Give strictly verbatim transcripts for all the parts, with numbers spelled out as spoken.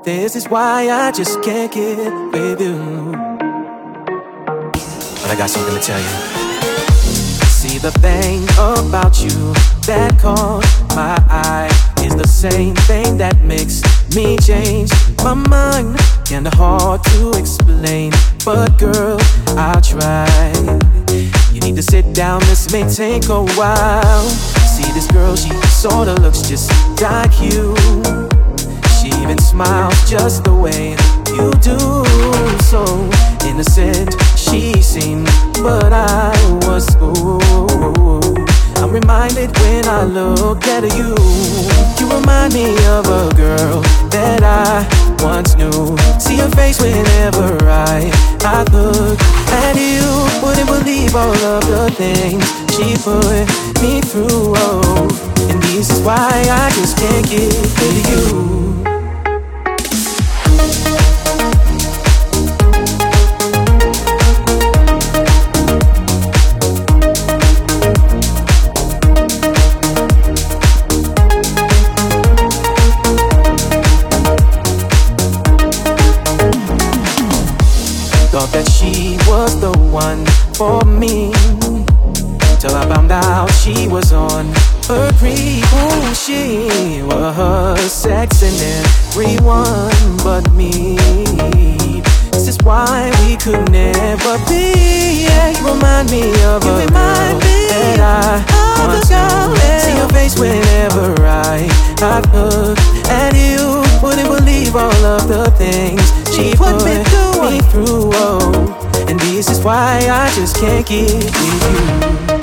This is why I just can't get with you. But I got something to tell you. See, the thing about you that caught my eye is the same thing that makes me change my mind. Kinda hard to explain, but girl, I'll try. You need to sit down, this may take a while. See this girl, she sorta looks just like you. She even smiles just the way you do. So innocent she seemed, but I was fooled. I'm reminded when I look at you. You remind me of a girl that I once knew. See her face whenever I, I look at you. Wouldn't believe all of the things she put me through. Oh, and this is why I just can't get with you. Thought that she was the one for me, till I found out she was on her creep. Ooh, she was sexing everyone but me. This is why we could never be. Yeah, you remind me of you a girl that I once knew. See your face whenever I, I look at you. Wouldn't believe all of the things she put me through. Oh, and this is why I just can't get with you.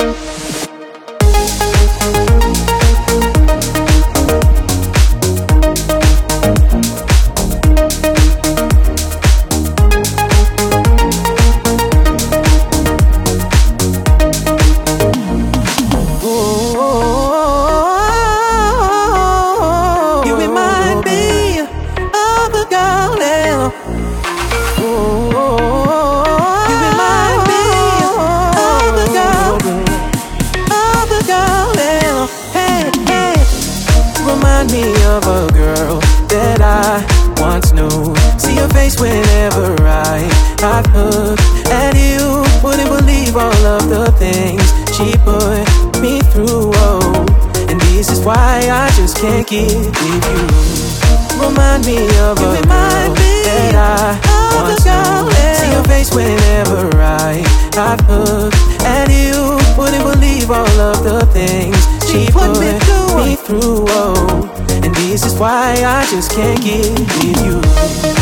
Me of a girl that I once knew. See her face whenever I, I look at you. Wouldn't believe all of the things she put me through. Oh, and this is why I just can't get with you. Remind me of a girl that I once knew. See her face whenever I, I look at you. Wouldn't believe all of the things she put me through. Oh, and this is why I just can't get with you.